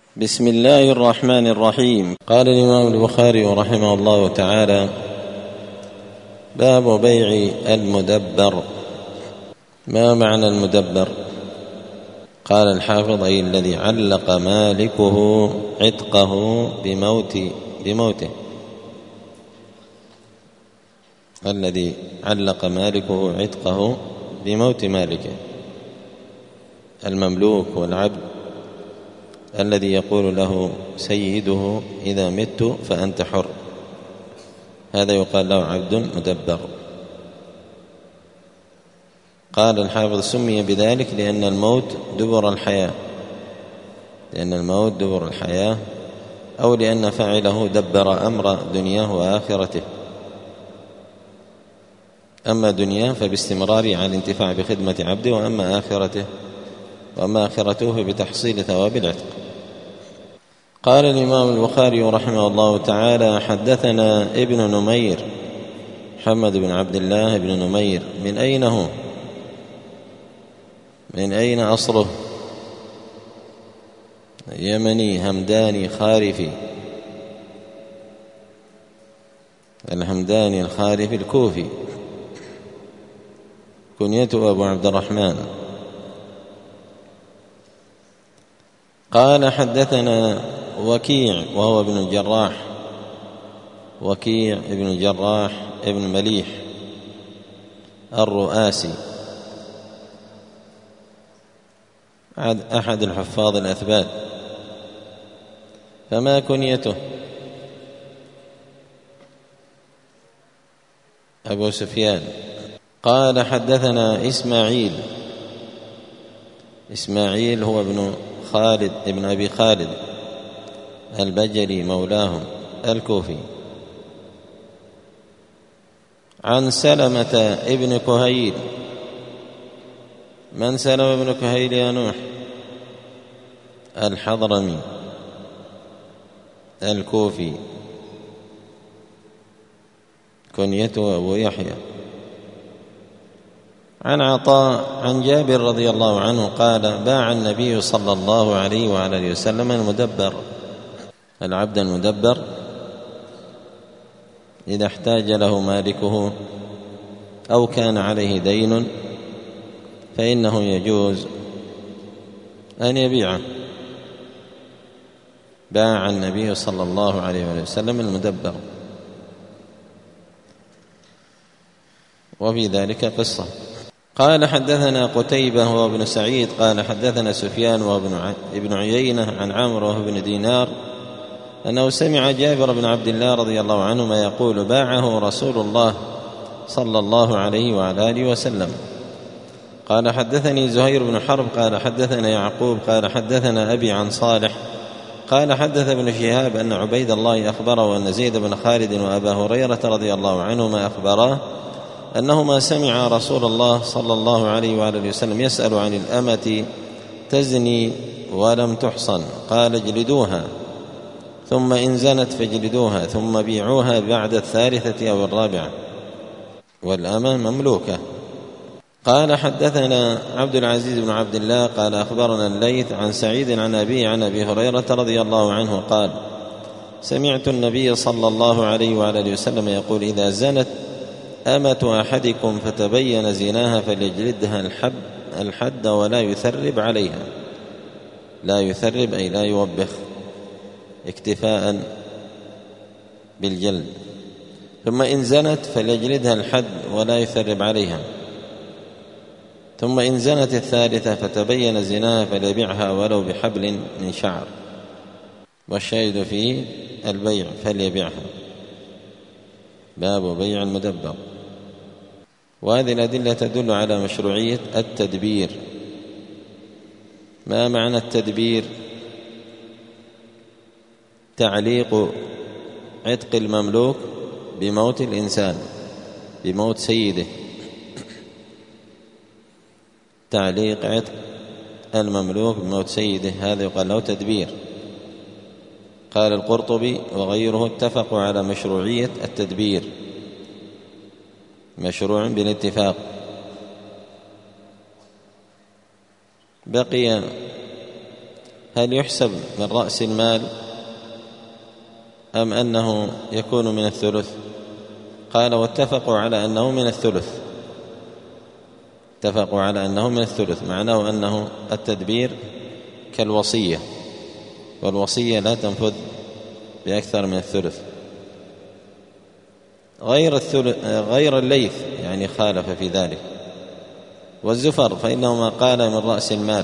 بسم الله الرحمن الرحيم. قال الإمام البخاري رحمه الله تعالى: باب بيع المدبر. ما معنى المدبر؟ قال الحافظ: أي الذي علق مالكه عتقه بموته، الذي علق مالكه عتقه بموت مالكه، المملوك والعبد الذي يقول له سيده: إذا مت فأنت حر، هذا يقال له عبد مدبر. قال الحافظ: سمي بذلك لأن الموت دبر الحياة، أو لأن فاعله دبر أمر دنياه وآخرته. أما دنياه فباستمرار على الانتفاع بخدمة عبده، وأما آخرته فبتحصيل ثواب العتق. قال الإمام البخاري رحمه الله تعالى: حدثنا ابن نمير، محمد بن عبد الله بن نمير. من أين هو؟ من أين أصله؟ يمني همداني خارفي، الهمداني الخارفي الكوفي، كنيته أبو عبد الرحمن. قال: حدثنا وكيع وهو ابن الجراح، وكيع ابن الجراح ابن مليح الرؤاسي، أحد الحفاظ الأثبات. فما كنيته؟ أبو سفيان. قال: حدثنا إسماعيل هو ابن خالد ابن أبي خالد البجلي مولاهم الكوفي، عن سلمة ابن كهيل. من سلمة ابن كهيل يا نوح؟ الحضرمي الكوفي، كنيته أبو يحيى. عن عطاء عن جابر رضي الله عنه قال: باع النبي صلى الله عليه وعلى آله وسلم المدبر، العبد المدبر إذا احتاج له مالكه أو كان عليه دين فإنه يجوز أن يبيعه. باع النبي صلى الله عليه وآله وسلم المدبر. وفي ذلك قصة. قال: حدثنا قتيبة هو ابن سعيد قال: حدثنا سفيان وهو ابن عيينة عن عمرو وهو ابن دينار أنه سمع جابر بن عبد الله رضي الله عنهما يقول: باعه رسول الله صلى الله عليه وعلى آله وسلم. قال: حدثني زهير بن حرب قال: حدثنا يعقوب قال: حدثنا أبي عن صالح قال: حدث ابن شهاب أن عبيد الله أخبره أن زيد بن خالد وأبا هريرة رضي الله عنهما أخبراه أنهما سمع رسول الله صلى الله عليه وآله وسلم يسأل عن الأمة تزني ولم تحصن، قال: اجلدوها، ثم إن زنت فاجلدوها، ثم بيعوها بعد الثالثة أو الرابعة، والأمة مملوكة. قال: حدثنا عبد العزيز بن عبد الله قال: أخبرنا الليث عن سعيد عن أبي هريرة رضي الله عنه قال: سمعت النبي صلى الله عليه وآله وسلم يقول: إذا زنت أمة أحدكم فتبين زناها فليجلدها الحد ولا يثرب عليها. لا يثرب أي لا يوبخ، اكتفاء بالجلد. ثم إن زنت فليجلدها الحد ولا يثرب عليها. ثم إن زنت الثالثة فتبين زناها فليبيعها ولو بحبل من شعر. والشاهد فيه البيع، فليبيعها. باب بيع المدبر. وهذه الأدلة تدل على مشروعية التدبير. ما معنى التدبير؟ تعليق عتق المملوك بموت الإنسان، بموت سيده. تعليق عتق المملوك بموت سيده، هذا يقال له تدبير. قال القرطبي وغيره: اتفقوا على مشروعية التدبير، مشروع بالاتفاق. بقي هل يحسب من رأس المال أم أنه يكون من الثلث؟ قال واتفقوا على أنه من الثلث، اتفقوا على أنه من الثلث، معناه أنه التدبير كالوصية، والوصية لا تنفذ بأكثر من الثلث. غير الليث يعني خالف في ذلك، والزفر فإنه ما قال من رأس المال.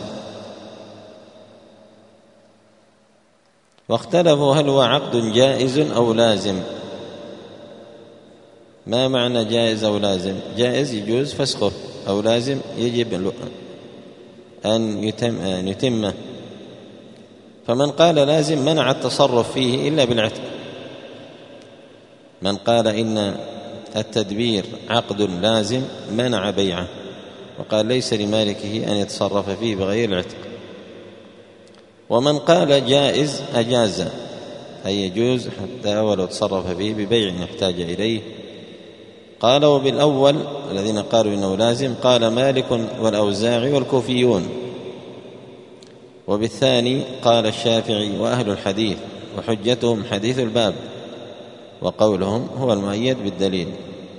واختلفوا هل هو عقد جائز أو لازم. ما معنى جائز أو لازم؟ جائز يجوز فسخه، أو لازم يجب أن يتمه. فمن قال لازم منع التصرف فيه إلا بالعتق. من قال إن التدبير عقد لازم منع بيعه، وقال ليس لمالكه أن يتصرف فيه بغير العتق. ومن قال جائز أجاز، أي يجوز حتى ولو تصرف فيه ببيع يحتاج إليه. قال وبالأول الذين قالوا إنه لازم قال مالك والأوزاعي والكوفيون، وبالثاني قال الشافعي وأهل الحديث، وحجتهم حديث الباب، وقولهم هو المؤيد بالدليل.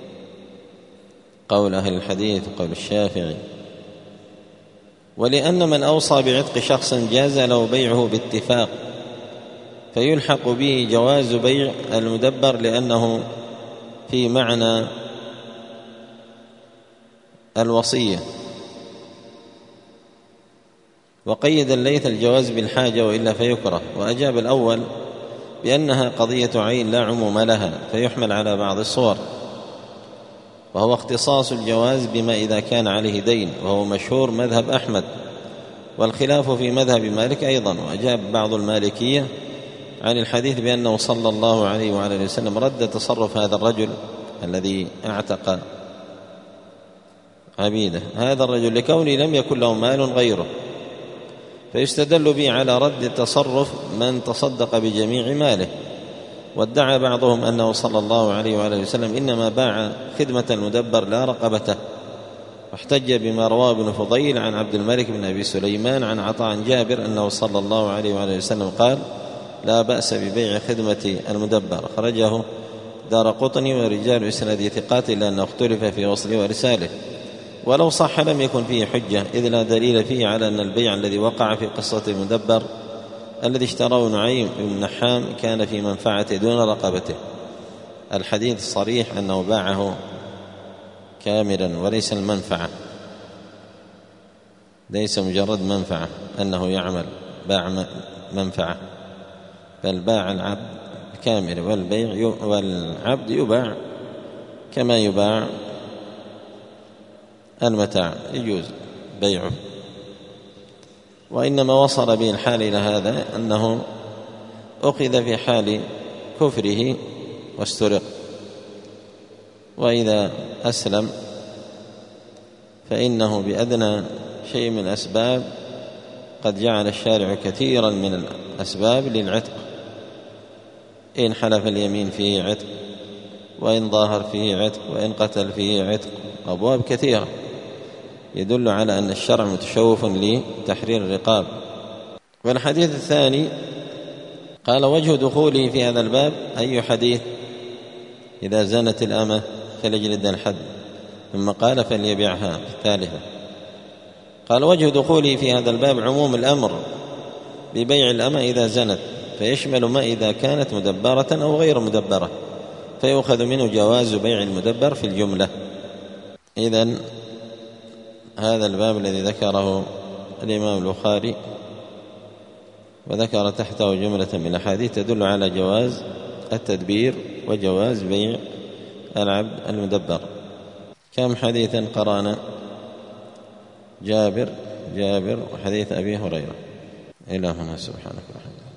قول أهل الحديث وقول الشافعي. ولأن من أوصى بعتق شخص جاز له بيعه باتفاق، فيلحق به جواز بيع المدبر لأنه في معنى الوصية. وقيد الليث الجواز بالحاجة وإلا فيكره. وأجاب الأول بأنها قضية عين لا عموم لها، فيحمل على بعض الصور، وهو اختصاص الجواز بما إذا كان عليه دين، وهو مشهور مذهب أحمد، والخلاف في مذهب مالك أيضا. وأجاب بعض المالكية عن الحديث بأنه صلى الله عليه وعلى اله وسلم رد تصرف هذا الرجل الذي اعتق عبيده، هذا الرجل لكونه لم يكن له مال غيره، فيستدل به على رد تصرف من تصدق بجميع ماله. وادعى بعضهم أنه صلى الله عليه وآله وسلم إنما باع خدمة المدبر لا رقبته، واحتج بما رواه ابن فضيل عن عبد الملك بن أبي سليمان عن عطاء عن جابر أنه صلى الله عليه وآله وسلم قال لا بأس ببيع خدمة المدبر. خرجه دارقطني ورجال إسناده ثقات، إلا أنه اختلف في وصله ورساله. ولو صح لم يكن فيه حجة، إذ لا دليل فيه على أن البيع الذي وقع في قصة المدبر الذي اشتراه نعيم بن نحام كان في منفعته دون رقبته. الحديث صريح أنه باعه كاملا، وليس المنفعة، ليس مجرد منفعة أنه يعمل باع منفعة، بل باع العبد كامل، والعبد يباع كما يباع المتاع، يجوز بيعه. وإنما وصل به الحال إلى هذا أنه أخذ في حال كفره واسترق، وإذا أسلم فإنه بأدنى شيء من الأسباب قد جعل الشارع كثيرا من الأسباب للعتق، إن حلف اليمين فيه عتق، وإن ظاهر فيه عتق، وإن قتل فيه عتق، أبواب كثيرة يدل على أن الشرع متشوف لتحرير الرقاب. والحديث الثاني قال وجه دخوله في هذا الباب أي حديث؟ إذا زنت الأمة فليجلد الحد، ثم قال فليبيعها في الثالثة. قال وجه دخوله في هذا الباب عموم الأمر ببيع الأمة إذا زنت، فيشمل ما إذا كانت مدبرة أو غير مدبرة، فيؤخذ منه جواز بيع المدبر في الجملة. إذن هذا الباب الذي ذكره الإمام البخاري وذكر تحته جملة من الأحاديث تدل على جواز التدبير وجواز بيع العبد المدبر. كم حديثا قرأنا؟ جابر وحديث أبي هريرة. إلى هنا سبحانك وبحمدك.